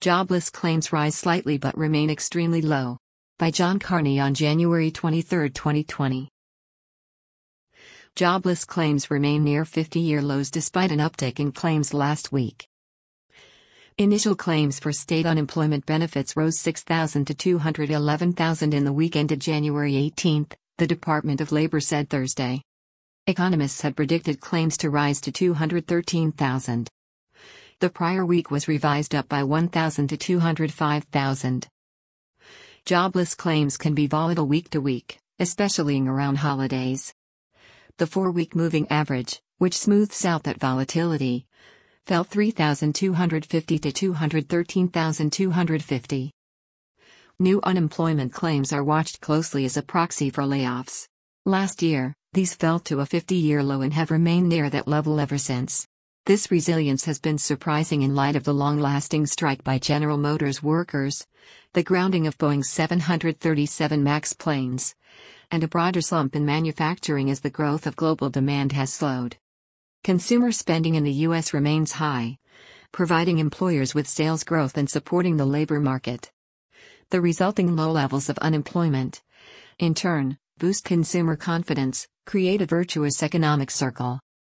Jobless claims rise slightly but remain extremely low. By John Carney on January 23, 2020. Jobless claims remain near 50-year lows despite an uptick in claims last week. Initial claims for state unemployment benefits rose 6,000 to 211,000 in the week ended January 18, the Department of Labor said Thursday. Economists had predicted claims to rise to 213,000. The prior week was revised up by 1,000 to 205,000. Jobless claims can be volatile week to week, especially around holidays. The 4-week moving average, which smooths out that volatility, fell 3,250 to 213,250. New unemployment claims are watched closely as a proxy for layoffs. Last year, these fell to a 50-year low and have remained near that level ever since. This resilience has been surprising in light of the long-lasting strike by General Motors workers, the grounding of Boeing's 737 MAX planes, and a broader slump in manufacturing as the growth of global demand has slowed. Consumer spending in the U.S. remains high, providing employers with sales growth and supporting the labor market. The resulting low levels of unemployment, in turn, boost consumer confidence, create a virtuous economic circle.